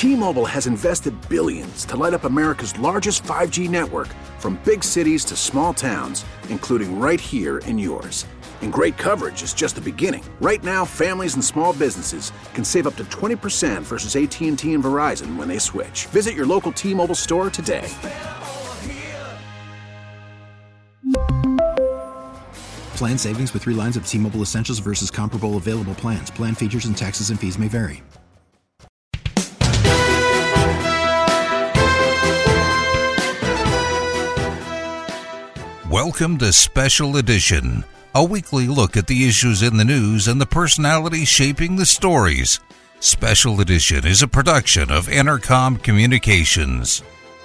T-Mobile has invested billions to light up America's largest 5G network, from big cities to small towns, including right here in yours. And great coverage is just the beginning. Right now, families and small businesses can save up to 20% versus AT&T and Verizon when they switch. Visit your local T-Mobile store today. Plan savings with 3 lines of T-Mobile Essentials versus comparable available plans. Plan features and taxes and fees may vary. Welcome to Special Edition, a weekly look at the issues in the news and the personalities shaping the stories. Special Edition is a production of Entercom Communications.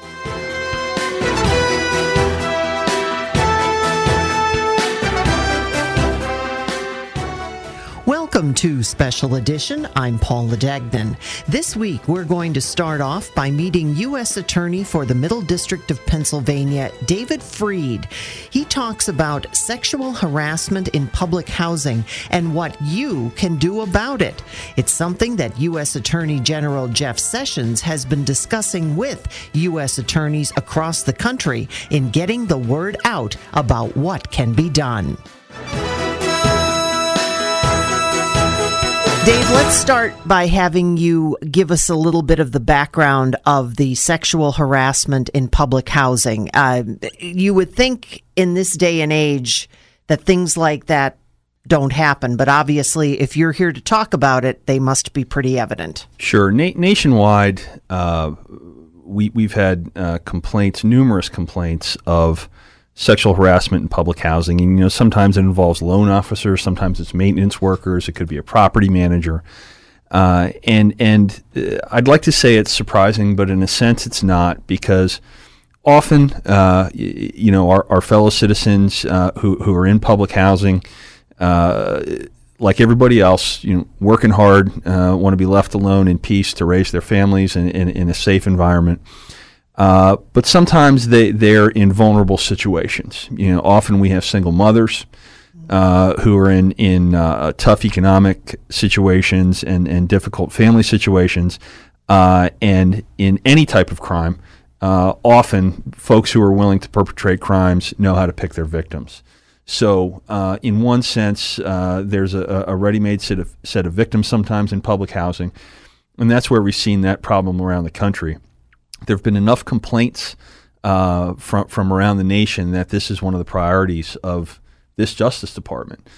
Welcome to Special Edition. I'm Paula Dagnan. This week, we're going to start off by meeting U.S. Attorney for the Middle District of Pennsylvania, David Freed. He talks about sexual harassment in public housing and what you can do about it. It's something that U.S. Attorney General Jeff Sessions has been discussing with U.S. attorneys across the country in getting the word out about what can be done. Dave, let's start by having you give us a little bit of the background of the sexual harassment in public housing. You would think in this day and age that things like that don't happen, but obviously if you're here to talk about it, they must be pretty evident. Sure. Nationwide, we've had complaints, numerous complaints of sexual harassment in public housing. And, sometimes it involves loan officers, sometimes it's maintenance workers, it could be a property manager. And I'd like to say it's surprising, but in a sense it's not, because often, our fellow citizens who are in public housing, like everybody else, working hard, want to be left alone in peace to raise their families in a safe environment. But sometimes they're in vulnerable situations. Often we have single mothers who are in tough economic situations and difficult family situations. And in any type of crime, often folks who are willing to perpetrate crimes know how to pick their victims. So in one sense, there's a ready-made set of victims sometimes in public housing, and that's where we've seen that problem around the country. There have been enough complaints from around the nation that this is one of the priorities of this Justice Department.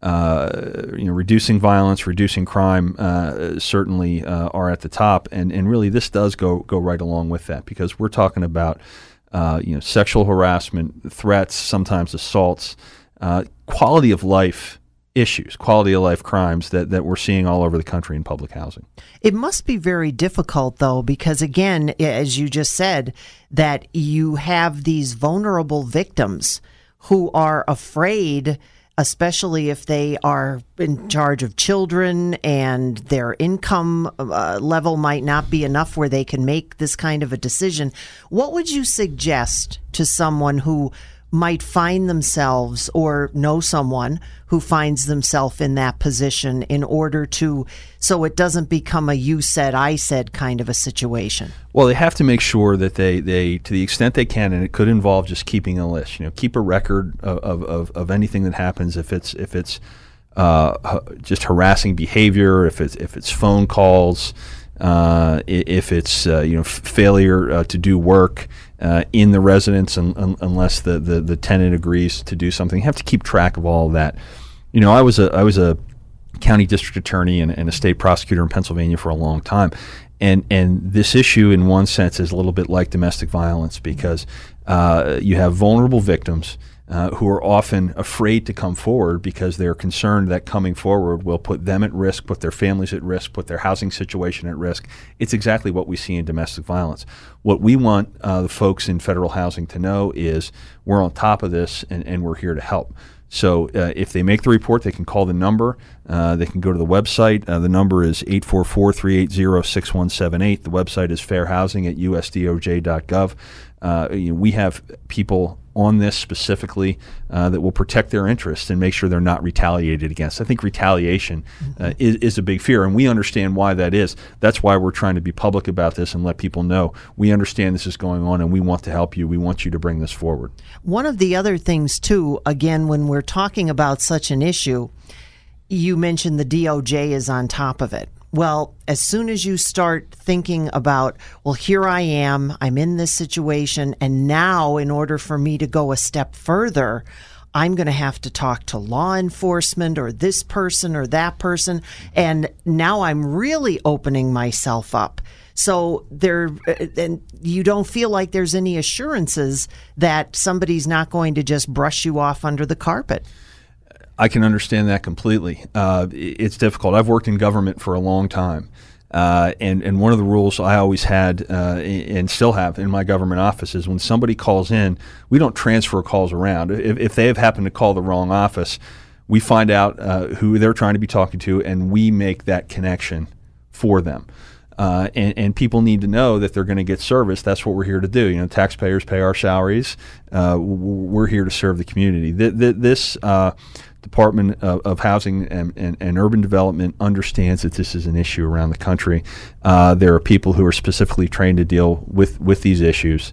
Reducing violence, reducing crime certainly are at the top, and really this does go right along with that, because we're talking about sexual harassment, threats, sometimes assaults, quality of life issues, quality of life crimes that we're seeing all over the country in public housing. It must be very difficult, though, because, again, as you just said, that you have these vulnerable victims who are afraid, especially if they are in charge of children and their income level might not be enough where they can make this kind of a decision. What would you suggest to someone who might find themselves, or know someone who finds themselves in that position, in order to, so it doesn't become a you said, I said kind of a situation? Well, they have to make sure that they to the extent they can, and it could involve just keeping a list, keep a record of anything that happens, if it's just harassing behavior, if it's phone calls, if it's failure to do work in the residence, unless the tenant agrees to do something. You have to keep track of all of that. I was a county district attorney and a state prosecutor in Pennsylvania for a long time, and this issue in one sense is a little bit like domestic violence, because you have vulnerable victims who are often afraid to come forward because they're concerned that coming forward will put them at risk, put their families at risk, put their housing situation at risk. It's exactly what we see in domestic violence. What we want the folks in federal housing to know is we're on top of this, and we're here to help. So if they make the report, they can call the number. They can go to the website. The number is 844-380-6178. The website is fairhousing@usdoj.gov. We have people on this specifically that will protect their interests and make sure they're not retaliated against. I think retaliation is a big fear, and we understand why that is. That's why we're trying to be public about this and let people know we understand this is going on and we want to help you. We want you to bring this forward. One of the other things, too, again, when we're talking about such an issue, you mentioned the DOJ is on top of it. Well, as soon as you start thinking about, well, here I am, I'm in this situation, and now in order for me to go a step further, I'm going to have to talk to law enforcement or this person or that person, and now I'm really opening myself up. So and you don't feel like there's any assurances that somebody's not going to just brush you off under the carpet. I can understand that completely. It's difficult. I've worked in government for a long time, and one of the rules I always had and still have in my government office is when somebody calls in, we don't transfer calls around. If they have happened to call the wrong office, we find out who they're trying to be talking to, and we make that connection for them. And people need to know that they're going to get service. That's what we're here to do. Taxpayers pay our salaries. We're here to serve the community. This Department of Housing and Urban Development understands that this is an issue around the country. There are people who are specifically trained to deal with these issues,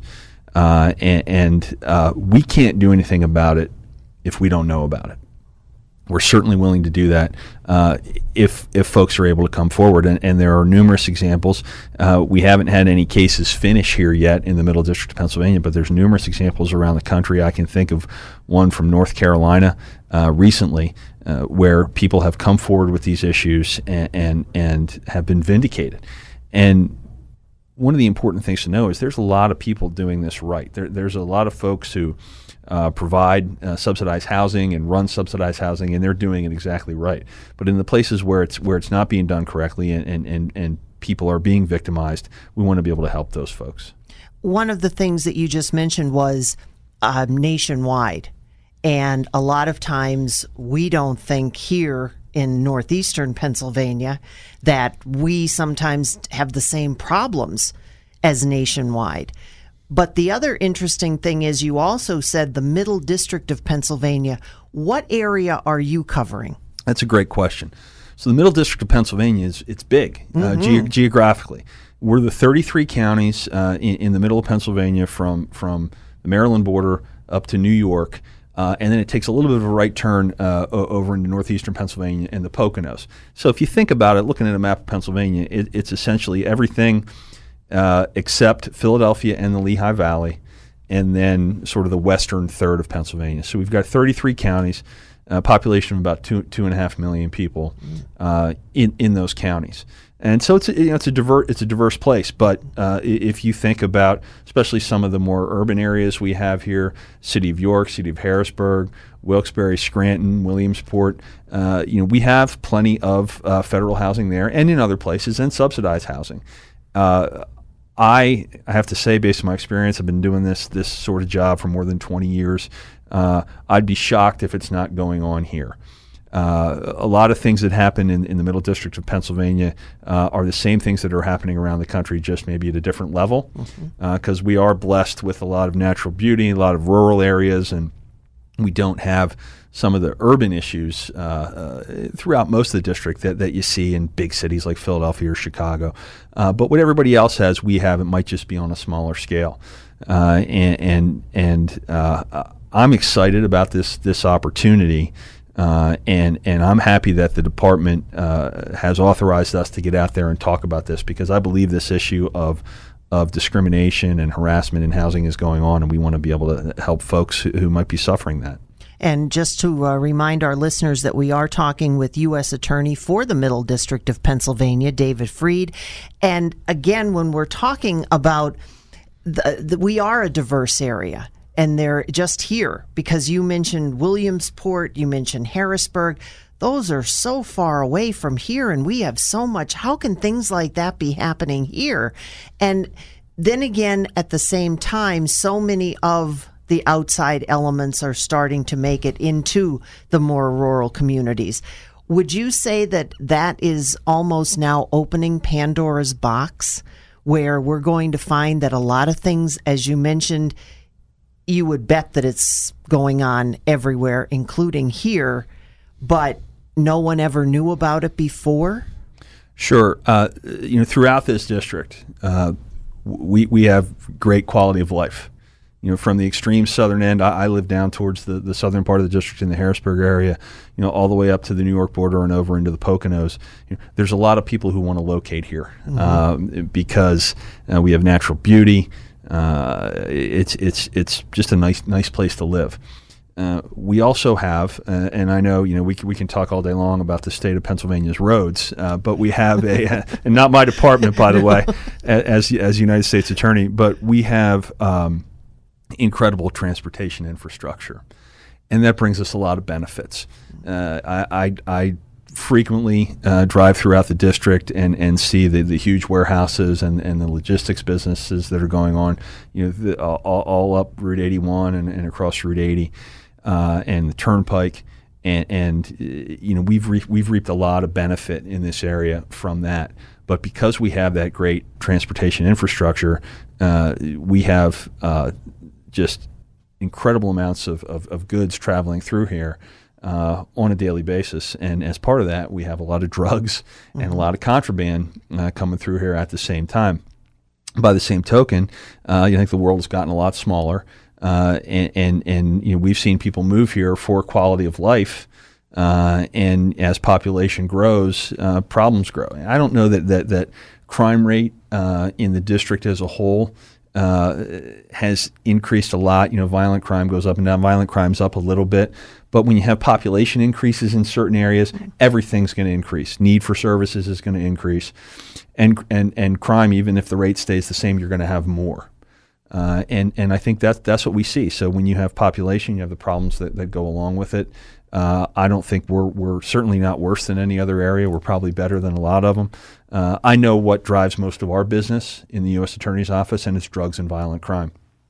and we can't do anything about it if we don't know about it. We're certainly willing to do that if folks are able to come forward, and there are numerous examples. We haven't had any cases finish here yet in the Middle District of Pennsylvania, but there's numerous examples around the country. I can think of one from North Carolina recently where people have come forward with these issues and have been vindicated. And one of the important things to know is there's a lot of people doing this right. There's a lot of folks who provide subsidized housing and run subsidized housing, and they're doing it exactly right. But in the places where it's not being done correctly and people are being victimized, we want to be able to help those folks. One of the things that you just mentioned was nationwide. And a lot of times we don't think here in northeastern Pennsylvania that we sometimes have the same problems as nationwide. But the other interesting thing is you also said the Middle District of Pennsylvania. What area are you covering? That's a great question. So the Middle District of Pennsylvania it's big geographically. We're the 33 counties in the middle of Pennsylvania from the Maryland border up to New York. And then it takes a little bit of a right turn over into northeastern Pennsylvania and the Poconos. So if you think about it, looking at a map of Pennsylvania, it's essentially everything except Philadelphia and the Lehigh Valley, and then sort of the western third of Pennsylvania. So we've got 33 counties, population of about 2.5 million people in those counties. And so it's a diverse place. But if you think about, especially some of the more urban areas we have here, City of York, City of Harrisburg, Wilkes-Barre, Scranton, Williamsport, we have plenty of federal housing there, and in other places, and subsidized housing. I have to say, based on my experience, I've been doing this sort of job for more than 20 years. I'd be shocked if it's not going on here. A lot of things that happen in the Middle District of Pennsylvania are the same things that are happening around the country, just maybe at a different level, because we are blessed with a lot of natural beauty, a lot of rural areas, and we don't have some of the urban issues throughout most of the district that you see in big cities like Philadelphia or Chicago. But what everybody else has, we have. It might just be on a smaller scale. And I'm excited about this opportunity. And I'm happy that the department has authorized us to get out there and talk about this, because I believe this issue of discrimination and harassment in housing is going on, and we want to be able to help folks who might be suffering that. And just to remind our listeners that we are talking with U.S. Attorney for the Middle District of Pennsylvania, David Freed. And again, when we're talking about we are a diverse area. And they're just here because you mentioned Williamsport, you mentioned Harrisburg. Those are so far away from here, and we have so much. How can things like that be happening here? And then again, at the same time, so many of the outside elements are starting to make it into the more rural communities. Would you say that is almost now opening Pandora's box, where we're going to find that a lot of things, as you mentioned, you would bet that it's going on everywhere, including here, but no one ever knew about it before? Sure. Throughout this district, we have great quality of life. From the extreme southern end, I live down towards the southern part of the district in the Harrisburg area, all the way up to the New York border and over into the Poconos. There's a lot of people who want to locate here because we have natural beauty. It's just a nice place to live. We also have, and I know we can talk all day long about the state of Pennsylvania's roads, but we have and not my department, by the way, as United States Attorney, but we have incredible transportation infrastructure, and that brings us a lot of benefits. I frequently drive throughout the district and see the huge warehouses and the logistics businesses that are going on, all up Route 81 and across Route 80 and the Turnpike, and we've reaped a lot of benefit in this area from that. But because we have that great transportation infrastructure, we have just incredible amounts of goods traveling through here on a daily basis. And as part of that, we have a lot of drugs and a lot of contraband coming through here at the same time. By the same token, I think the world has gotten a lot smaller, and we've seen people move here for quality of life. And as population grows, problems grow. I don't know that crime rate in the district as a whole has increased a lot. Violent crime goes up and down. Violent crime's up a little bit. But when you have population increases in certain areas, everything's going to increase. Need for services is going to increase. And crime, even if the rate stays the same, you're going to have more. And I think that's what we see. So when you have population, you have the problems that go along with it. I don't think we're certainly not worse than any other area. We're probably better than a lot of them. I know what drives most of our business in the U.S. Attorney's Office, and it's drugs and violent crime.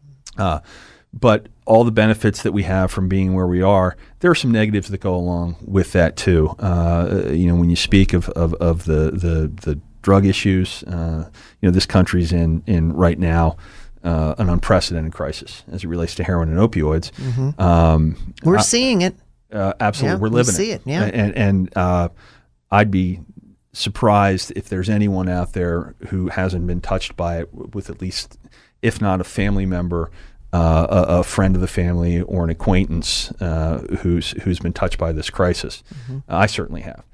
But all the benefits that we have from being where we are, there are some negatives that go along with that too. When you speak of the drug issues, this country's in right now an unprecedented crisis as it relates to heroin and opioids. We're seeing it. Absolutely, yeah, we're living we see it. Yeah, and I'd be surprised if there's anyone out there who hasn't been touched by it with at least, if not a family member, a friend of the family or an acquaintance who's been touched by this crisis. I certainly have,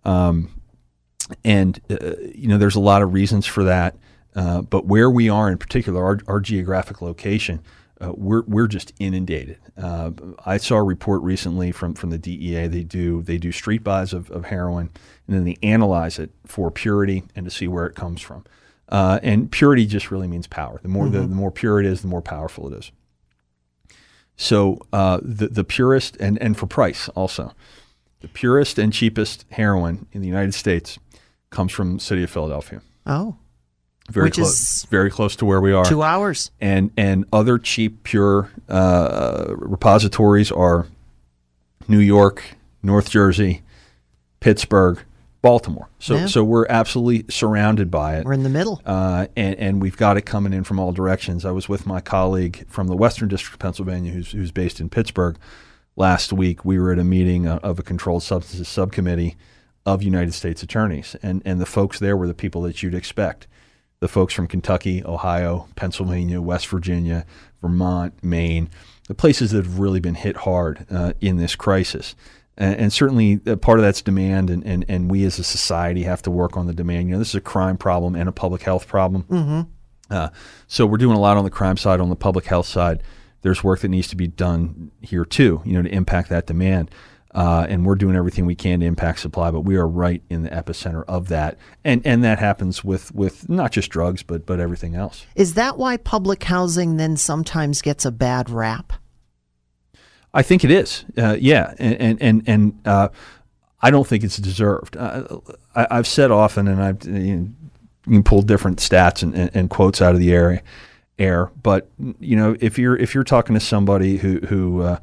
and there's a lot of reasons for that. But where we are in particular, our geographic location. We're just inundated. I saw a report recently from the DEA. They do street buys of heroin, and then they analyze it for purity and to see where it comes from. And purity just really means power. The more the more pure it is, the more powerful it is. So the purest and for price also, the purest and cheapest heroin in the United States comes from the city of Philadelphia. Oh. Very close to where we are. 2 hours. And other cheap, pure repositories are New York, North Jersey, Pittsburgh, Baltimore. So we're absolutely surrounded by it. We're in the middle. And we've got it coming in from all directions. I was with my colleague from the Western District of Pennsylvania who's based in Pittsburgh last week. We were at a meeting of a controlled substances subcommittee of United States attorneys. And the folks there were the people that you'd expect. The folks from Kentucky, Ohio, Pennsylvania, West Virginia, Vermont, Maine, the places that have really been hit hard in this crisis. And certainly part of that's demand, and we as a society have to work on the demand. This is a crime problem and a public health problem. So we're doing a lot on the crime side. On the public health side, there's work that needs to be done here too, to impact that demand. And we're doing everything we can to impact supply, but we are right in the epicenter of that. And that happens with not just drugs, but everything else. Is that why public housing then sometimes gets a bad rap? I think it is. Yeah. And I don't think it's deserved. I've said often, and you can pull different stats and quotes out of the air. But if you're talking to somebody who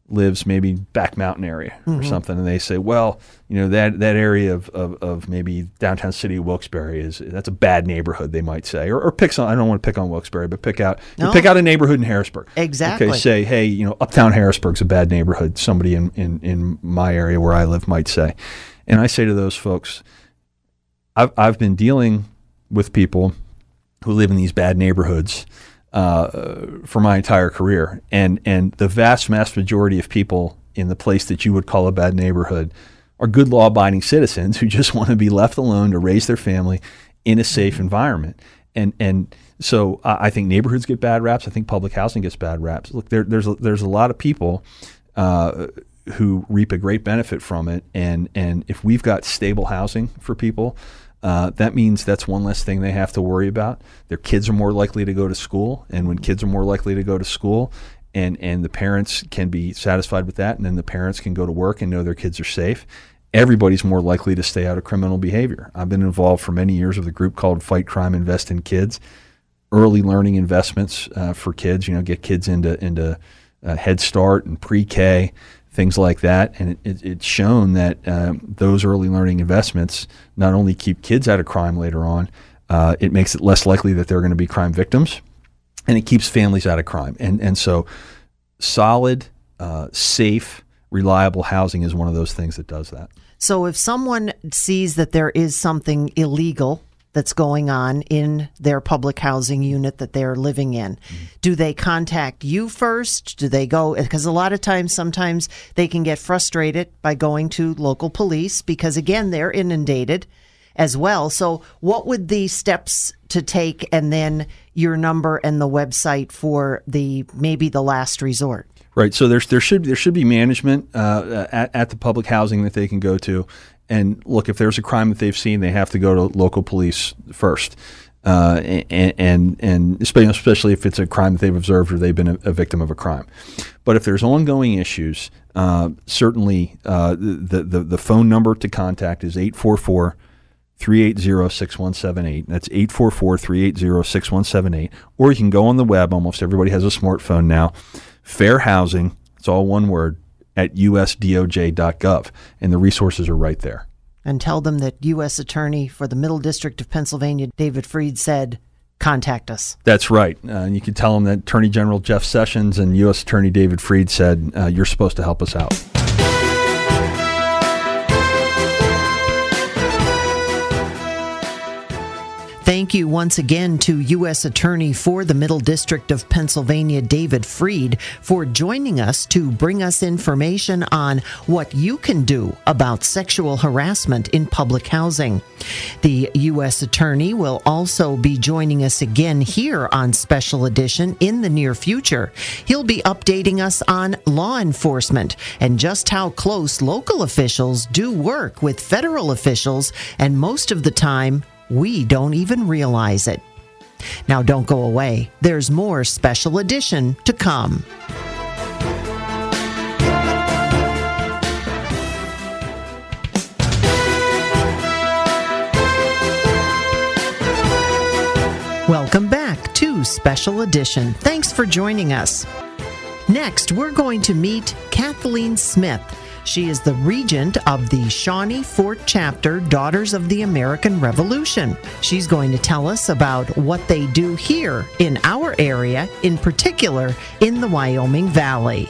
lives maybe back mountain area or something, and they say, well, that area of maybe downtown city of Wilkes-Barre that's a bad neighborhood, they might say, or pick I don't want to pick on Wilkes-Barre, but pick out a neighborhood in Harrisburg. Exactly. Okay, say, hey, uptown Harrisburg's a bad neighborhood, somebody in my area where I live might say. And I say to those folks, I've been dealing with people who live in these bad neighborhoods for my entire career, and the vast majority of people in the place that you would call a bad neighborhood are good law-abiding citizens who just want to be left alone to raise their family in a safe environment. And so I think neighborhoods get bad raps. I think public housing gets bad raps. Look, there's a lot of people who reap a great benefit from it, and if we've got stable housing for people, that means that's one less thing they have to worry about. Their kids are more likely to go to school, and when kids are more likely to go to school, and the parents can be satisfied with that, and then the parents can go to work and know their kids are safe, everybody's more likely to stay out of criminal behavior. I've been involved for many years with a group called Fight Crime, Invest in Kids, early learning investments for kids, get kids into Head Start and pre-K, things like that. And it's shown that those early learning investments not only keep kids out of crime later on, it makes it less likely that they're going to be crime victims, and it keeps families out of crime. And so solid, safe, reliable housing is one of those things that does that. So if someone sees that there is something illegal that's going on in their public housing unit that they're living in, do they contact you first? Do they go, because a lot of times, sometimes they can get frustrated by going to local police because, again, they're inundated as well. So what would the steps to take, and then your number and the website for maybe the last resort? Right. So there should be management at the public housing that they can go to. And look, if there's a crime that they've seen, they have to go to local police first, and especially if it's a crime that they've observed or they've been a victim of a crime. But if there's ongoing issues, certainly the phone number to contact is 844-380-6178. That's 844-380-6178. Or you can go on the web. Almost everybody has a smartphone now. Fair Housing, it's all one word, at usdoj.gov, and the resources are right there. And tell them that U.S. Attorney for the Middle District of Pennsylvania, David Freed, said, contact us. That's right. And you can tell them that Attorney General Jeff Sessions and U.S. Attorney David Freed said, you're supposed to help us out. Thank you once again to U.S. Attorney for the Middle District of Pennsylvania, David Freed, for joining us to bring us information on what you can do about sexual harassment in public housing. The U.S. Attorney will also be joining us again here on Special Edition in the near future. He'll be updating us on law enforcement and just how close local officials do work with federal officials, and most of the time, we don't even realize it. Now, don't go away. There's more Special Edition to come. Welcome back to Special Edition. Thanks for joining us. Next, we're going to meet Kathleen Smith. She is the regent of the Shawnee Fort Chapter Daughters of the American Revolution. She's going to tell us about what they do here in our area, in particular in the Wyoming Valley.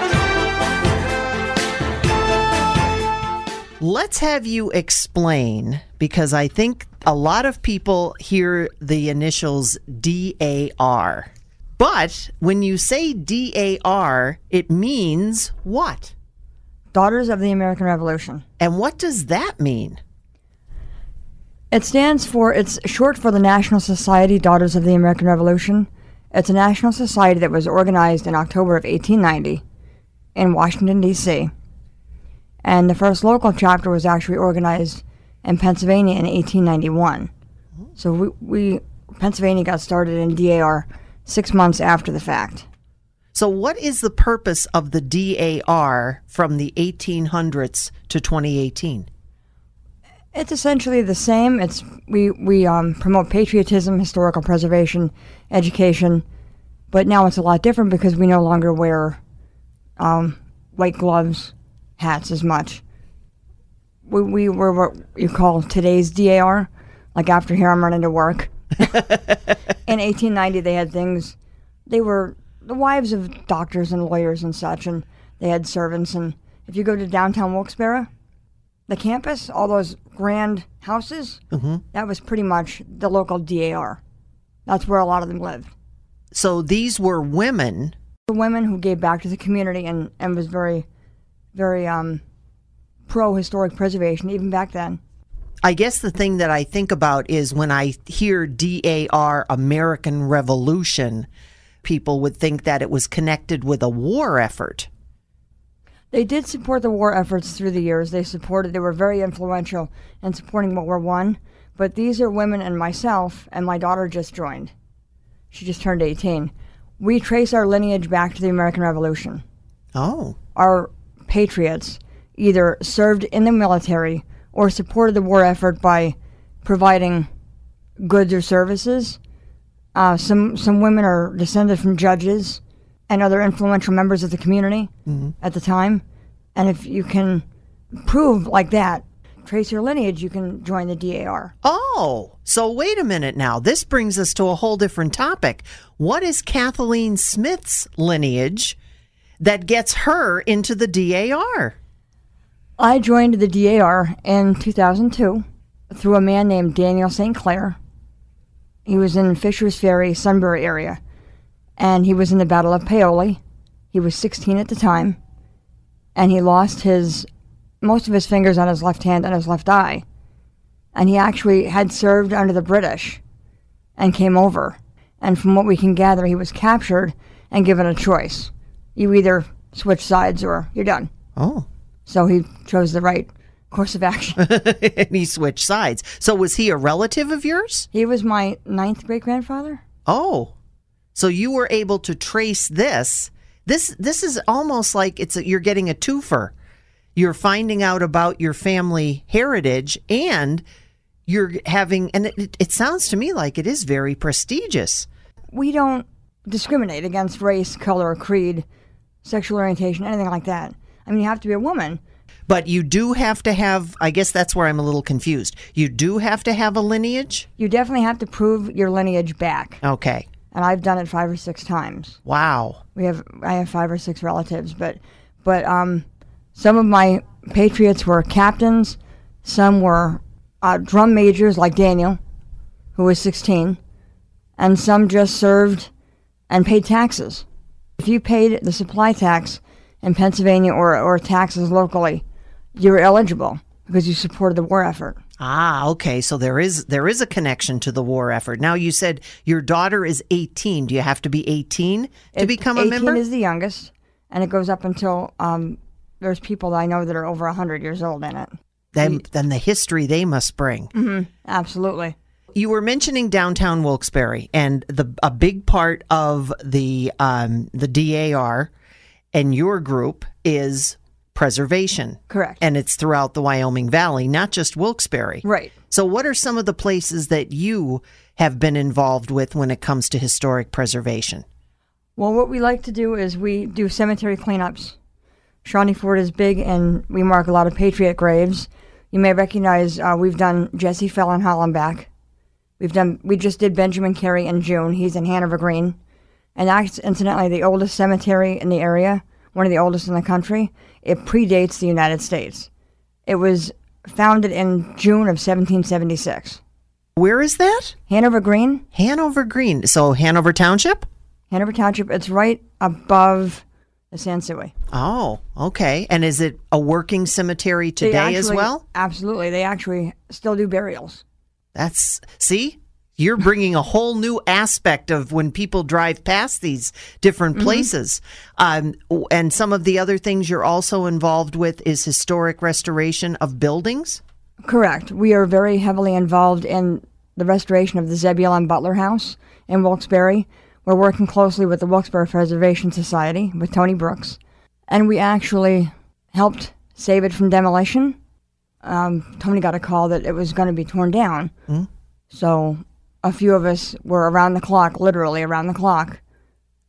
Let's have you explain, because I think a lot of people hear the initials DAR. But when you say DAR, it means what? Daughters of the American Revolution. And what does that mean? It's short for the National Society Daughters of the American Revolution. It's a national society that was organized in October of 1890 in Washington, D.C. And the first local chapter was actually organized in Pennsylvania in 1891. So Pennsylvania got started in DAR 6 months after the fact. So what is the purpose of the DAR from the 1800s to 2018? It's essentially the same. We promote patriotism, historical preservation, education, but now it's a lot different because we no longer wear white gloves, hats as much. We were what you call today's DAR, like after here I'm running to work. In 1890 they had things, they were the wives of doctors and lawyers and such, and they had servants. And if you go to downtown Wilkes-Barre, the campus, all those grand houses, that was pretty much the local DAR. That's where a lot of them lived. So these were women. The women who gave back to the community and was very, very pro-historic preservation, even back then. I guess the thing that I think about is when I hear DAR, American Revolution, people would think that it was connected with a war effort. They did support the war efforts through the years. They were very influential in supporting World War I. But these are women and myself, and my daughter just joined. She just turned 18. We trace our lineage back to the American Revolution. Oh. Our patriots either served in the military or supported the war effort by providing goods or services. Some women are descended from judges and other influential members of the community at the time. And if you can prove like that, trace your lineage, you can join the DAR. Oh, so wait a minute now. This brings us to a whole different topic. What is Kathleen Smith's lineage that gets her into the DAR? I joined the DAR in 2002 through a man named Daniel St. Clair. He was in Fishers Ferry, Sunbury area, and he was in the Battle of Paoli. He was 16 at the time, and he lost most of his fingers on his left hand and his left eye. And he actually had served under the British and came over. And from what we can gather, he was captured and given a choice. You either switch sides or you're done. Oh. So he chose the right course of action. And he switched sides. So was he a relative of yours? He was my 9th great-grandfather. Oh. So you were able to trace this. This is almost like you're getting a twofer. You're finding out about your family heritage, and you're having, and it sounds to me like it is very prestigious. We don't discriminate against race, color, creed, sexual orientation, anything like that. I mean, you have to be a woman. But you do have to have, I guess that's where I'm a little confused. You do have to have a lineage? You definitely have to prove your lineage back. Okay. And I've done it 5 or 6 times. Wow. I have 5 or 6 relatives, but some of my patriots were captains. Some were drum majors like Daniel, who was 16. And some just served and paid taxes. If you paid the supply tax in Pennsylvania or taxes locally, you were eligible because you supported the war effort. Ah, okay. So there is a connection to the war effort. Now, you said your daughter is 18. Do you have to be 18 to become a member? 18 is the youngest, and it goes up until there's people that I know that are over 100 years old in it. Then the history they must bring. Mm-hmm. Absolutely. You were mentioning downtown Wilkes-Barre, and a big part of the DAR and your group is preservation. Correct. And it's throughout the Wyoming Valley, not just Wilkes-Barre. Right. So what are some of the places that you have been involved with when it comes to historic preservation? Well, what we like to do is we do cemetery cleanups. Shawnee Ford is big, and we mark a lot of patriot graves. You may recognize we've done Jesse Fell in Hollenbach. We just did Benjamin Carey in June. He's in Hanover Green. And that's incidentally the oldest cemetery in the area, one of the oldest in the country. It predates the United States. It was founded in June of 1776. Where is that? Hanover Green. Hanover Green. So Hanover Township? Hanover Township. It's right above the Sansui. Oh, okay. And is it a working cemetery today as well? Absolutely. They actually still do burials. See? You're bringing a whole new aspect of when people drive past these different places. And some of the other things you're also involved with is historic restoration of buildings? Correct. We are very heavily involved in the restoration of the Zebulon Butler House in Wilkes-Barre. We're working closely with the Wilkes-Barre Preservation Society with Tony Brooks. And we actually helped save it from demolition. Tony got a call that it was going to be torn down. So a few of us were around the clock, literally around the clock,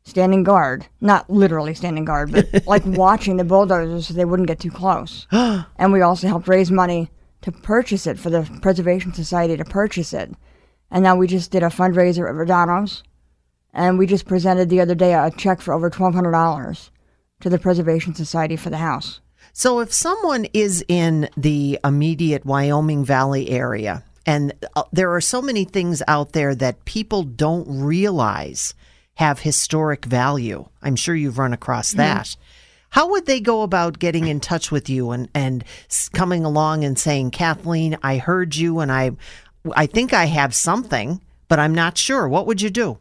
standing guard, not literally standing guard, but like watching the bulldozers so they wouldn't get too close. And we also helped raise money to purchase it, for the Preservation Society to purchase it. And now we just did a fundraiser at Rodano's, and we just presented the other day a check for over $1,200 to the Preservation Society for the house. So if someone is in the immediate Wyoming Valley area, and there are so many things out there that people don't realize have historic value, I'm sure you've run across that. How would they go about getting in touch with you and coming along and saying, Kathleen, I heard you and I think I have something, but I'm not sure. What would you do?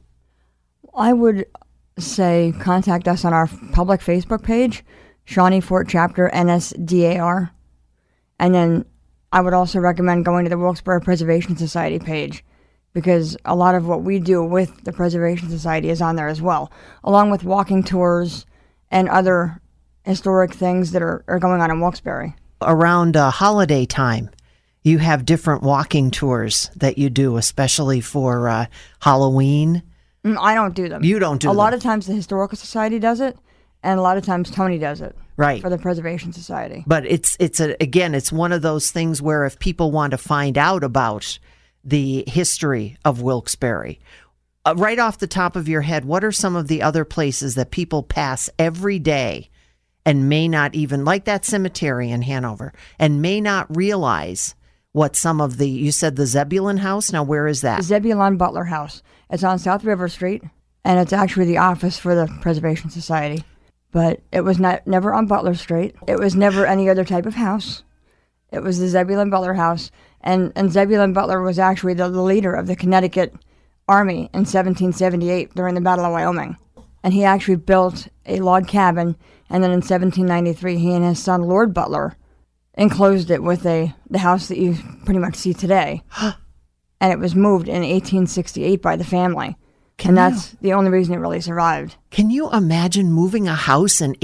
I would say contact us on our public Facebook page, Shawnee Fort Chapter NSDAR. And then I would also recommend going to the Wilkes-Barre Preservation Society page, because a lot of what we do with the Preservation Society is on there as well, along with walking tours and other historic things that are going on in Wilkes-Barre. Around holiday time, you have different walking tours that you do, especially for Halloween. I don't do them. You don't do them. A lot of times the Historical Society does it, and a lot of times Tony does it. Right. For the Preservation Society. But it's one of those things where if people want to find out about the history of Wilkes-Barre, right off the top of your head, what are some of the other places that people pass every day and may not even, like that cemetery in Hanover, and may not realize what some of the, you said the Zebulon House? Now, where is that? Zebulon Butler House. It's on South River Street, and it's actually the office for the Preservation Society. But it was never on Butler Street. It was never any other type of house. It was the Zebulon Butler House. And Zebulon Butler was actually the leader of the Connecticut Army in 1778 during the Battle of Wyoming. And he actually built a log cabin, and then in 1793, he and his son, Lord Butler, enclosed it with the house that you pretty much see today. And it was moved in 1868 by the family. That's the only reason it really survived. Can you imagine moving a house in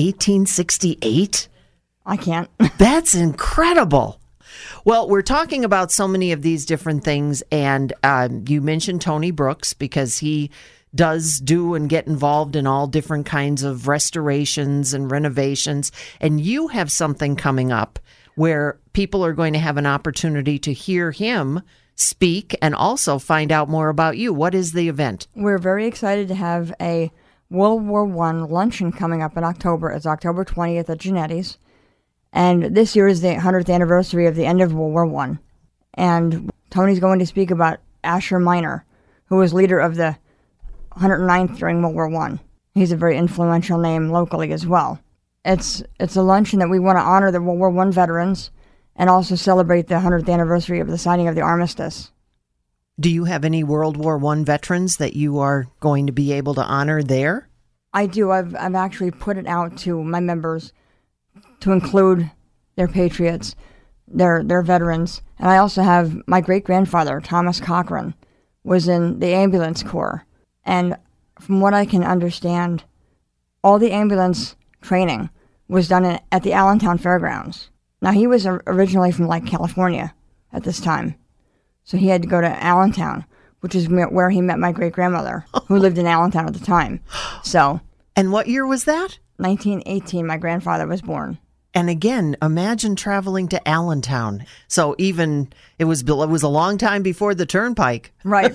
1868? I can't. That's incredible. Well, we're talking about so many of these different things, and you mentioned Tony Brooks, because he does do and get involved in all different kinds of restorations and renovations, and you have something coming up where people are going to have an opportunity to hear him speak and also find out more about you. What is the event? We're very excited to have a World War I luncheon coming up in October. It's October 20th at Genetti's. And this year is the 100th anniversary of the end of World War I. And Tony's going to speak about Asher Miner, who was leader of the 109th during World War I. He's a very influential name locally as well. It's a luncheon that we want to honor the World War I veterans and also celebrate the 100th anniversary of the signing of the armistice. Do you have any World War I veterans that you are going to be able to honor there? I do. I've actually put it out to my members to include their patriots, their veterans. And I also have my great-grandfather, Thomas Cochran, was in the ambulance corps. And from what I can understand, all the ambulance training was done at the Allentown Fairgrounds. Now, he was originally from, California at this time. So he had to go to Allentown, which is where he met my great-grandmother, who lived in Allentown at the time. So. And what year was that? 1918, my grandfather was born. And again, imagine traveling to Allentown. So it was a long time before the Turnpike. Right.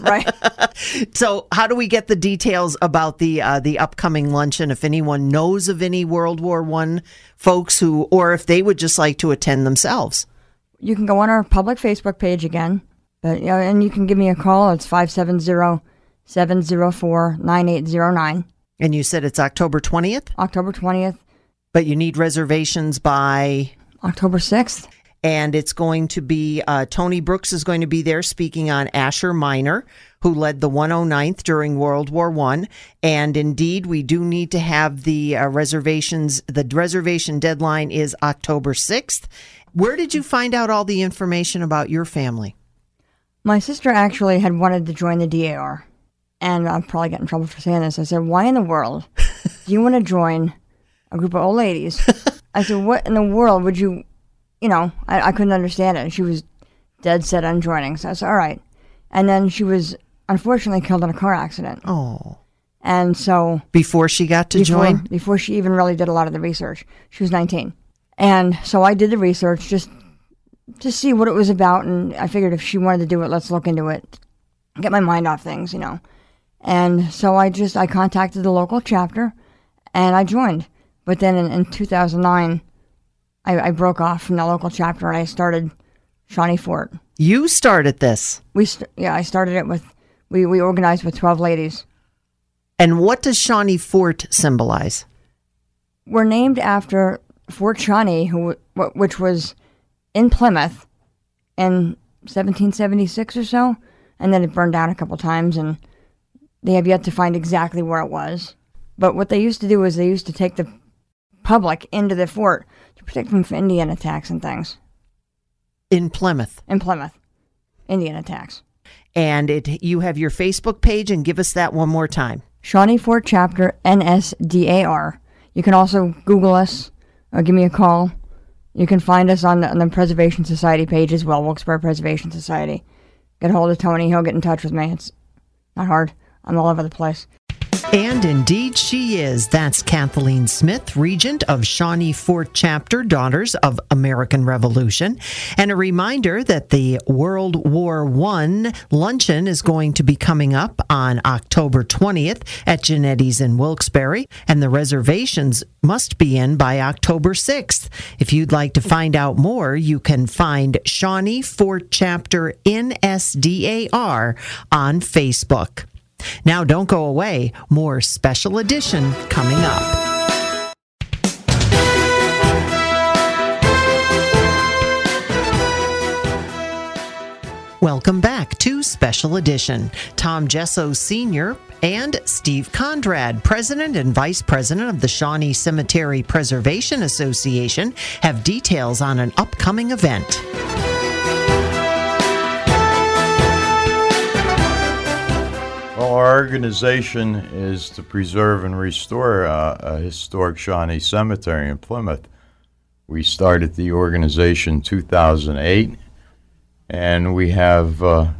So how do we get the details about the upcoming luncheon? If anyone knows of any World War I folks or if they would just like to attend themselves. You can go on our public Facebook page again, and you can give me a call. It's 570-704-9809. And you said it's October 20th? October 20th. But you need reservations by October 6th. And it's going to be, Tony Brooks is going to be there speaking on Asher Miner, who led the 109th during World War I. And indeed, we do need to have the reservations. The reservation deadline is October 6th. Where did you find out all the information about your family? My sister actually had wanted to join the DAR. And I'll probably get in trouble for saying this. I said, why in the world do you want to join a group of old ladies? I said, what in the world would you, I couldn't understand it. And she was dead set on joining. So I said, all right. And then she was unfortunately killed in a car accident. Oh. And so Before she got to join? Before she even really did a lot of the research. She was 19. And so I did the research just to see what it was about, and I figured if she wanted to do it, let's look into it, get my mind off things, you know. And so I contacted the local chapter, and I joined. But then in 2009, I broke off from the local chapter, and I started Shawnee Fort. You started this? I started it with, we organized with 12 ladies. And what does Shawnee Fort symbolize? We're named after Fort Shawnee, which was in Plymouth in 1776 or so, and then it burned down a couple times, and they have yet to find exactly where it was. But what they used to do is they used to take the public into the fort to protect them from Indian attacks and things. In Plymouth? In Plymouth. Indian attacks. And you have your Facebook page, and give us that one more time. Shawnee Fort Chapter, NSDAR. You can also Google us or give me a call. You can find us on the Preservation Society page as well, Wilkes-Barre Preservation Society. Get a hold of Tony. He'll get in touch with me. It's not hard. I'm all over the place. And indeed she is. That's Kathleen Smith, Regent of Shawnee Fort Chapter, Daughters of American Revolution. And a reminder that the World War I luncheon is going to be coming up on October 20th at Genetti's in Wilkes-Barre, and the reservations must be in by October 6th. If you'd like to find out more, you can find Shawnee Fort Chapter NSDAR on Facebook. Now, don't go away. More special edition coming up. Welcome back to Special Edition. Tom Gesso Sr. and Steve Conrad, President and Vice President of the Shawnee Cemetery Preservation Association, have details on an upcoming event. Well, our organization is to preserve and restore a historic Shawnee Cemetery in Plymouth. We started the organization in 2008, and we have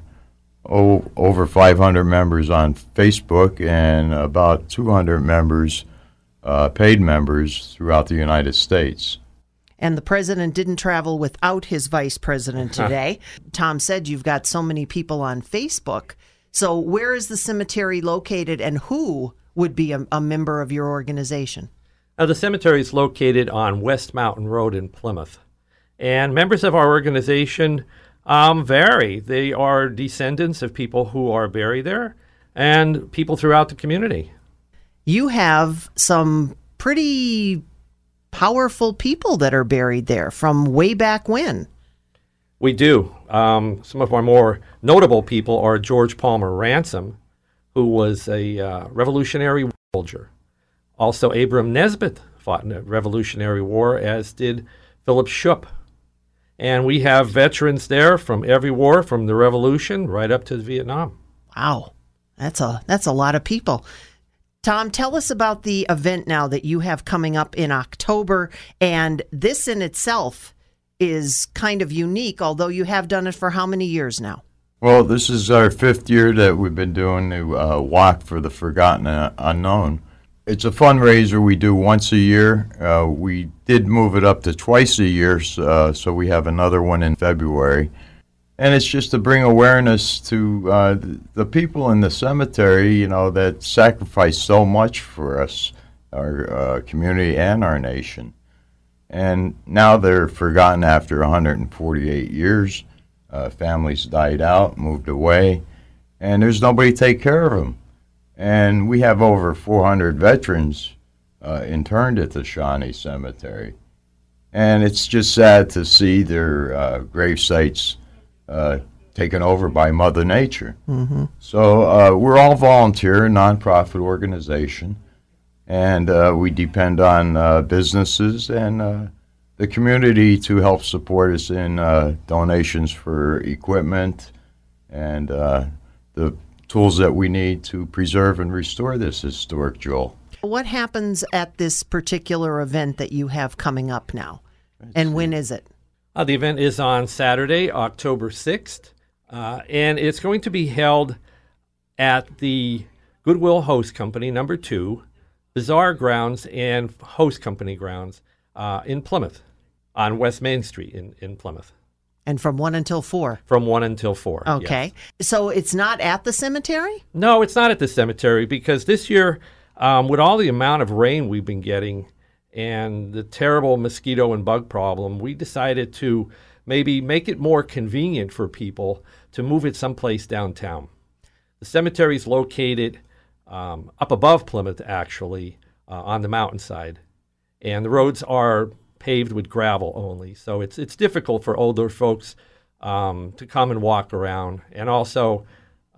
over 500 members on Facebook and about 200 members, paid members, throughout the United States. And the president didn't travel without his vice president today. Tom said you've got so many people on Facebook. So where is the cemetery located, and who would be a member of your organization? The cemetery is located on West Mountain Road in Plymouth. And members of our organization vary. They are descendants of people who are buried there and people throughout the community. You have some pretty powerful people that are buried there from way back when. We do. Some of our more notable people are George Palmer Ransom, who was a Revolutionary soldier. Also, Abram Nesbitt fought in the Revolutionary War, as did Philip Shoup. And we have veterans there from every war, from the Revolution right up to Vietnam. Wow, that's a lot of people. Tom, tell us about the event now that you have coming up in October, and this in itself is kind of unique, although you have done it for how many years now? Well, this is our 5th year that we've been doing the Walk for the Forgotten Unknown. It's a fundraiser we do once a year. We did move it up to twice a year, so we have another one in February. And it's just to bring awareness to the people in the cemetery, you know, that sacrifice so much for us, our community and our nation. And now they're forgotten after 148 years. Families died out, moved away, and there's nobody to take care of them. And we have over 400 veterans interned at the Shawnee Cemetery. And it's just sad to see their grave sites taken over by Mother Nature. Mm-hmm. So we're all volunteer, nonprofit organization. And we depend on businesses and the community to help support us in donations for equipment and the tools that we need to preserve and restore this historic jewel. What happens at this particular event that you have coming up now? And when is it? The event is on Saturday, October 6th, and it's going to be held at the Goodwill Host Company, number 2, Bazaar Grounds, and Host Company Grounds in Plymouth, on West Main Street in Plymouth. And from 1 until 4? From 1 until 4. Okay. Yes. So it's not at the cemetery? No, it's not at the cemetery because this year, with all the amount of rain we've been getting and the terrible mosquito and bug problem, we decided to maybe make it more convenient for people to move it someplace downtown. The cemetery is located up above Plymouth, actually, on the mountainside. And the roads are paved with gravel only. So it's difficult for older folks to come and walk around. And also,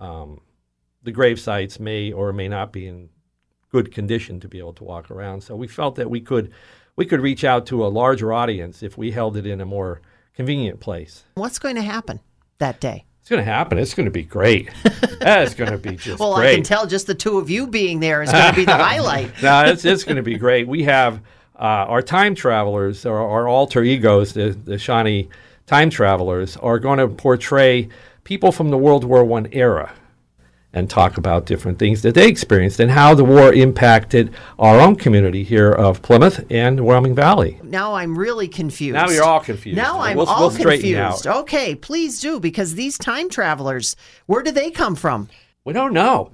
the grave sites may or may not be in good condition to be able to walk around. So we felt that we could reach out to a larger audience if we held it in a more convenient place. What's going to happen that day? It's going to happen. It's going to be great. That's going to be just well, great. I can tell just the two of you being there is going to be the highlight. No, it's going to be great. We have our time travelers, or our alter egos, the Shawnee time travelers, are going to portray people from the World War I era and talk about different things that they experienced and how the war impacted our own community here of Plymouth and Wyoming Valley. Now I'm really confused. Now you're all confused. Now I'm we'll all straighten you out. confused. Okay, please do, because these time travelers, where do they come from? We don't know.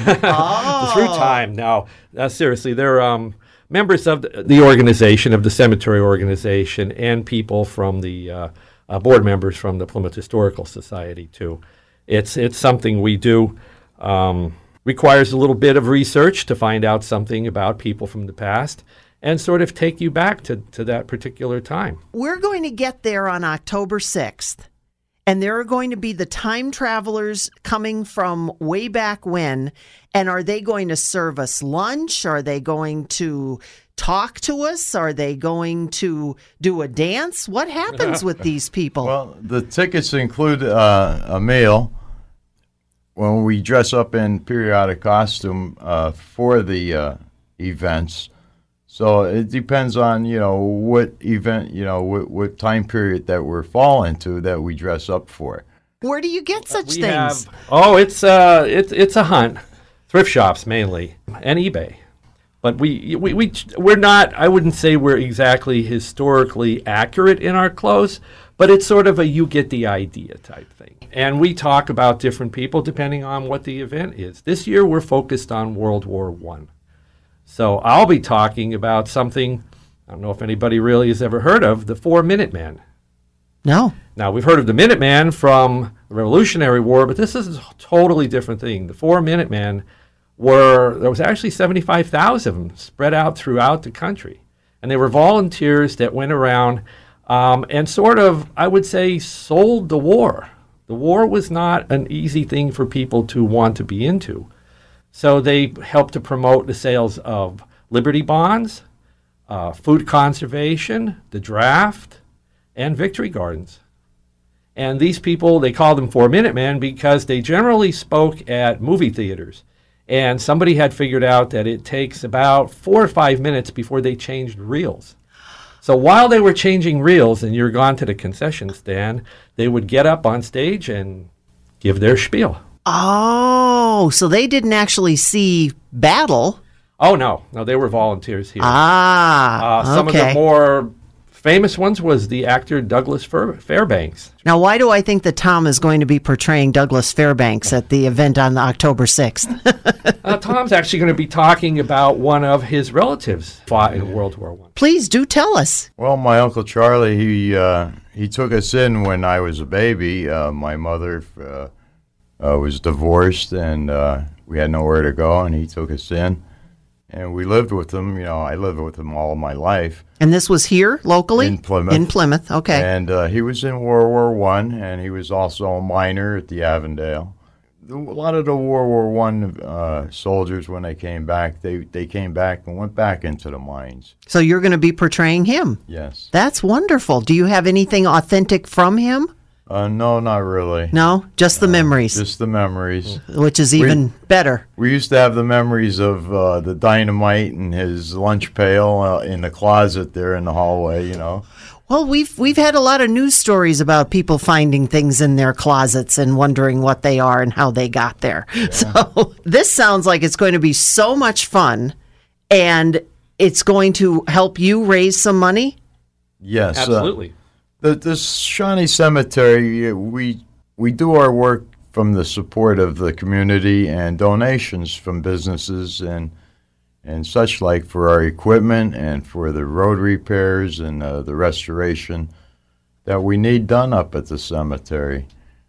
Oh. Through time. No, seriously, they're members of the organization, of the cemetery organization, and people from the board members from the Plymouth Historical Society, too. It's something we do. Requires a little bit of research to find out something about people from the past and sort of take you back to that particular time. We're going to get there on October 6th, and there are going to be the time travelers coming from way back when. And are they going to serve us lunch? Are they going to talk to us? Are they going to do a dance? What happens with these people? Well, the tickets include a meal. When we dress up in periodic costume for the events, so it depends on what event, what time period that we're fall into that we dress up for. Where do you get such things? It's a hunt, thrift shops mainly, and eBay. But we're not. I wouldn't say we're exactly historically accurate in our clothes, but it's sort of a you get the idea type thing. And we talk about different people depending on what the event is. This year we're focused on World War I. So I'll be talking about something, I don't know if anybody really has ever heard of, the 4 Minutemen. No. Now, we've heard of the Minutemen from the Revolutionary War, but this is a totally different thing. The 4 Minutemen there was actually 75,000 of them spread out throughout the country. And they were volunteers that went around and sort of, I would say, sold the war. The war was not an easy thing for people to want to be into. So they helped to promote the sales of Liberty bonds, food conservation, the draft, and victory gardens. And these people, they called them 4 Minutemen because they generally spoke at movie theaters. And somebody had figured out that it takes about 4 or 5 minutes before they changed reels. So while they were changing reels and you're gone to the concession stand, they would get up on stage and give their spiel. Oh, so they didn't actually see battle. Oh, no, they were volunteers here. Some of the more famous ones was the actor Douglas Fairbanks. Now, why do I think that Tom is going to be portraying Douglas Fairbanks at the event on October 6th? Tom's actually going to be talking about one of his relatives fought in World War I. Please do tell us. Well, my Uncle Charlie, he took us in when I was a baby. My mother was divorced, and we had nowhere to go, and he took us in. And we lived with him. I lived with him all my life. And this was here, locally? In Plymouth. In Plymouth, okay. And he was in World War I, and he was also a miner at the Avondale. A lot of the World War I soldiers, when they came back, they came back and went back into the mines. So you're going to be portraying him? Yes. That's wonderful. Do you have anything authentic from him? No, not really. No? Just the memories? Just the memories. Which is even better. We used to have the memories of the dynamite and his lunch pail in the closet there in the hallway, Well, we've had a lot of news stories about people finding things in their closets and wondering what they are and how they got there. Yeah. So this sounds like it's going to be so much fun, and it's going to help you raise some money. Yes, absolutely. The Shawnee Cemetery, we do our work from the support of the community and donations from businesses and such like for our equipment and for the road repairs and the restoration that we need done up at the cemetery.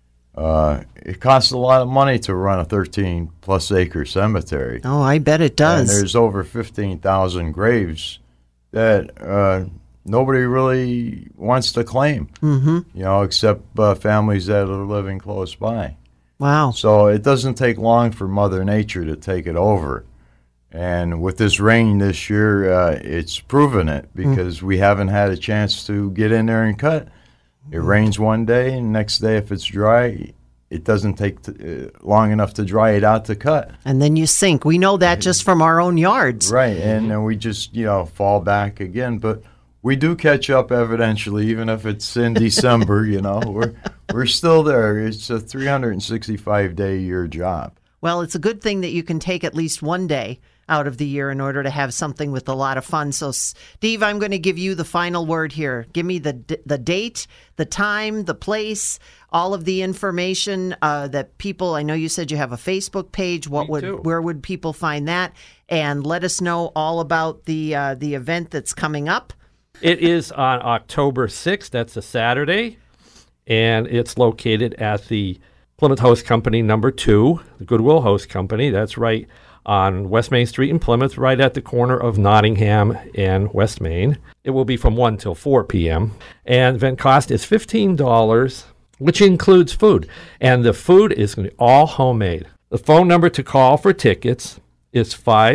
It costs a lot of money to run a 13-plus acre cemetery. Oh, I bet it does. And there's over 15,000 graves that nobody really wants to claim, except families that are living close by. Wow. So it doesn't take long for Mother Nature to take it over. And with this rain this year, it's proven it because we haven't had a chance to get in there and cut. It rains one day, and next day, if it's dry, it doesn't take long enough to dry it out to cut. And then you sink. We know that just from our own yards. Right, and then we just, fall back again. But we do catch up eventually, even if it's in December, We're still there. It's a 365-day-a-year job. Well, it's a good thing that you can take at least one day out of the year in order to have something with a lot of fun. So, Steve, I'm going to give you the final word here. Give me the date, the time, the place, all of the information that people. I know you said you have a Facebook page. Where would people find that? And let us know all about the event that's coming up. It is on October 6th. That's a Saturday, and it's located at the Plymouth Host Company number 2, the Goodwill Host Company. That's right on West Main Street in Plymouth, right at the corner of Nottingham and West Main. It will be from 1 till 4 p.m. And event cost is $15, which includes food. And the food is going to be all homemade. The phone number to call for tickets is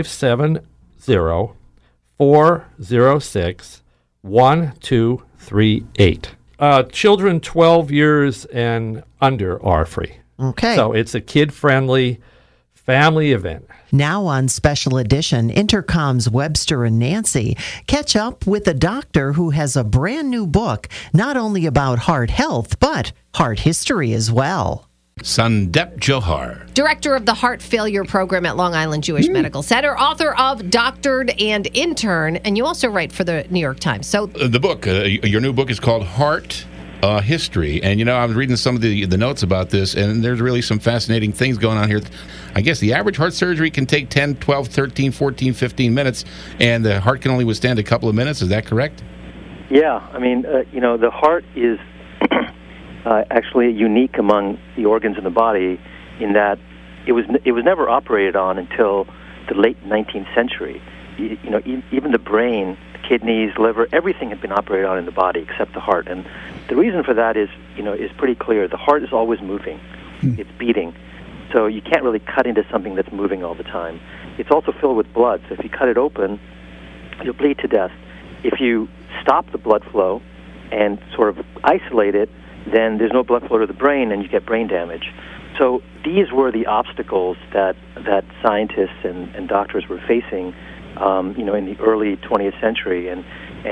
570-406-1238. Children 12 years and under are free. Okay. So it's a kid-friendly family event. Now on Special Edition, Intercom's Webster and Nancy catch up with a doctor who has a brand new book, not only about heart health, but heart history as well. Sandep Johar, director of the Heart Failure Program at Long Island Jewish Medical Center, author of Doctored and Intern, and you also write for the New York Times. So the book, your new book is called Heart History, and I was reading some of the notes about this, and there's really some fascinating things going on here. I guess the average heart surgery can take 10, 12, 13, 14, 15 minutes, and the heart can only withstand a couple of minutes. Is that correct? Yeah, I mean, the heart is actually unique among the organs in the body in that it was never operated on until the late 19th century. Even the brain, the kidneys, liver, everything had been operated on in the body except the heart. And the reason for that is pretty clear. The heart is always moving. It's beating. So you can't really cut into something that's moving all the time. It's also filled with blood. So if you cut it open, you'll bleed to death. If you stop the blood flow and sort of isolate it, then there's no blood flow to the brain and you get brain damage. So these were the obstacles that scientists and doctors were facing, in the early 20th century. And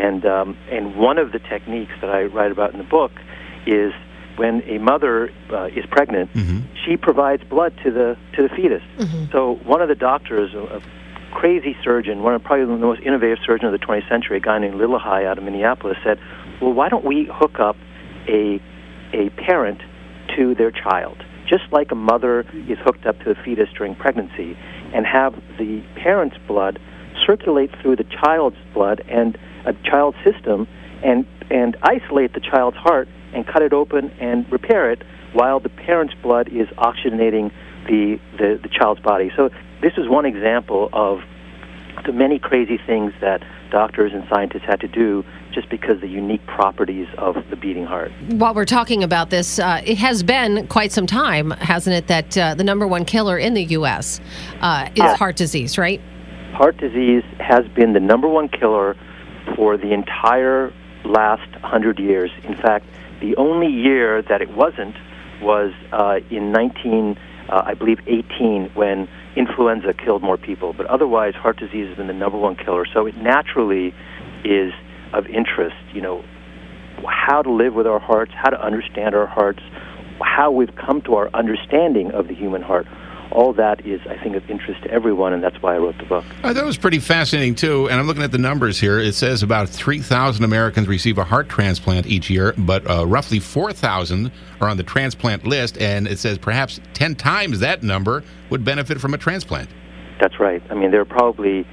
one of the techniques that I write about in the book is when a mother is pregnant, she provides blood to the fetus. So one of the doctors, a crazy surgeon, probably the most innovative surgeon of the 20th century, a guy named Lillehei out of Minneapolis, said, well, why don't we hook up a parent to their child, just like a mother is hooked up to the fetus during pregnancy, and have the parent's blood circulate through the child's blood and a child's system, and isolate the child's heart and cut it open and repair it while the parent's blood is oxygenating the child's body. So this is one example of the many crazy things that doctors and scientists had to do just because of the unique properties of the beating heart. While we're talking about this, it has been quite some time, hasn't it, that the number one killer in the U.S. Is heart disease, right? Heart disease has been the number one killer for the entire last 100 years. In fact, the only year that it wasn't was in 18, when influenza killed more people. But otherwise, heart disease has been the number one killer. So it naturally is of interest. how to live with our hearts, how to understand our hearts, how we've come to our understanding of the human heart. All that is, I think, of interest to everyone, and that's why I wrote the book. That was pretty fascinating, too. And I'm looking at the numbers here. It says about 3,000 Americans receive a heart transplant each year, but roughly 4,000 are on the transplant list, and it says perhaps 10 times that number would benefit from a transplant. That's right. I mean, there are probably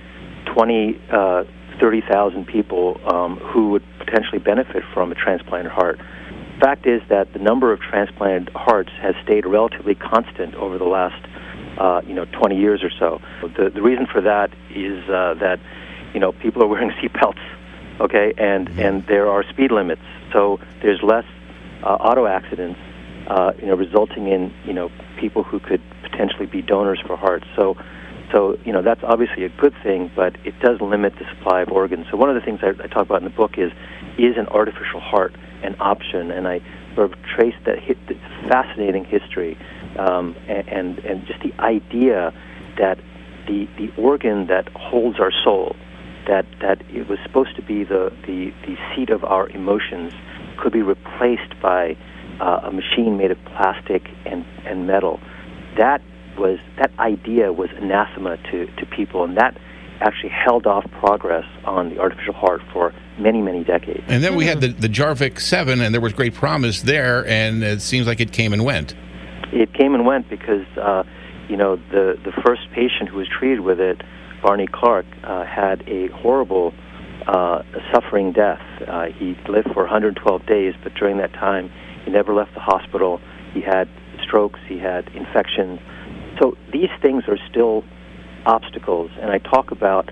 30,000 people who would potentially benefit from a transplanted heart. The fact is that the number of transplanted hearts has stayed relatively constant over the last 20 years or so. The reason for that is that, people are wearing seatbelts, okay, and there are speed limits. So there's less auto accidents, resulting in, people who could potentially be donors for hearts. So that's obviously a good thing, but it does limit the supply of organs. So one of the things I talk about in the book is an artificial heart an option? And I sort of trace that fascinating history and just the idea that the organ that holds our soul, that it was supposed to be the seat of our emotions, could be replaced by a machine made of plastic and metal. That idea was anathema to people, and that actually held off progress on the artificial heart for many, many decades. And then we had the Jarvik 7, and there was great promise there, and it seems like it came and went. It came and went because, the first patient who was treated with it, Barney Clark, had a horrible suffering death. He lived for 112 days, but during that time, he never left the hospital. He had strokes, he had infections. So these things are still obstacles, and I talk about,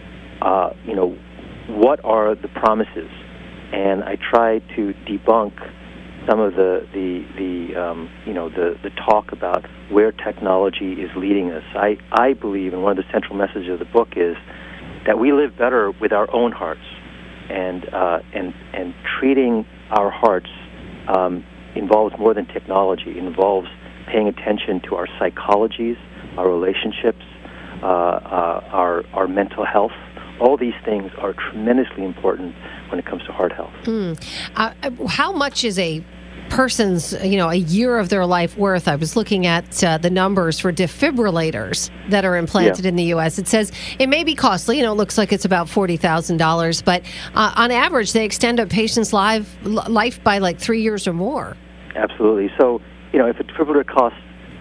what are the promises, and I try to debunk some of the talk about where technology is leading us. I believe, and one of the central messages of the book is that we live better with our own hearts, and treating our hearts involves more than technology. It involves paying attention to our psychologies, our relationships, our mental health. All these things are tremendously important when it comes to heart health. How much is a person's, a year of their life worth? I was looking at the numbers for defibrillators that are implanted in the U.S. It says it may be costly. It looks like it's about $40,000, but on average, they extend a patient's life by like 3 years or more. Absolutely. So, if a defibrillator costs,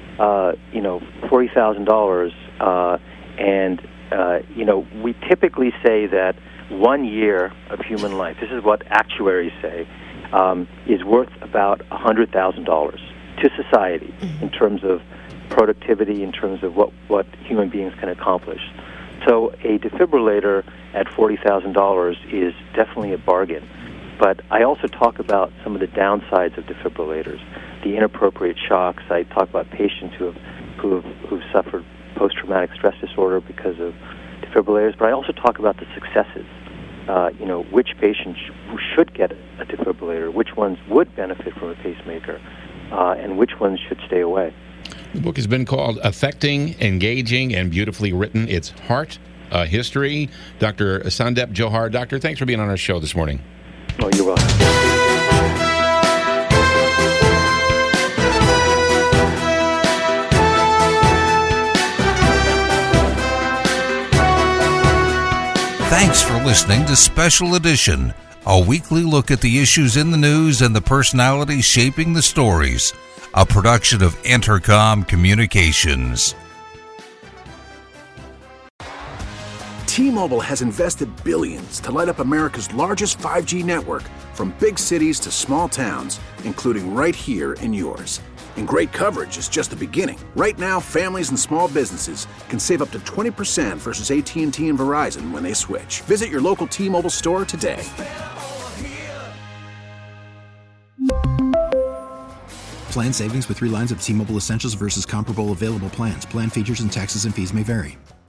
$40,000, and we typically say that 1 year of human life, this is what actuaries say, is worth about $100,000 to society in terms of productivity, in terms of what human beings can accomplish. So a defibrillator at $40,000 is definitely a bargain. But I also talk about some of the downsides of defibrillators, the inappropriate shocks. I talk about patients who've suffered post-traumatic stress disorder because of defibrillators, but I also talk about the successes. Which patients should get a defibrillator, which ones would benefit from a pacemaker, and which ones should stay away. The book has been called Affecting, Engaging, and Beautifully Written. It's Heart History. Dr. Sandeep Johar. Doctor, thanks for being on our show this morning. Oh, you're welcome. Thanks for listening to Special Edition, a weekly look at the issues in the news and the personalities shaping the stories, a production of Entercom Communications. T-Mobile has invested billions to light up America's largest 5G network, from big cities to small towns, including right here in yours. And great coverage is just the beginning. Right now, families and small businesses can save up to 20% versus AT&T and Verizon when they switch. Visit your local T-Mobile store today. Plan savings with 3 lines of T-Mobile Essentials versus comparable available plans. Plan features and taxes and fees may vary.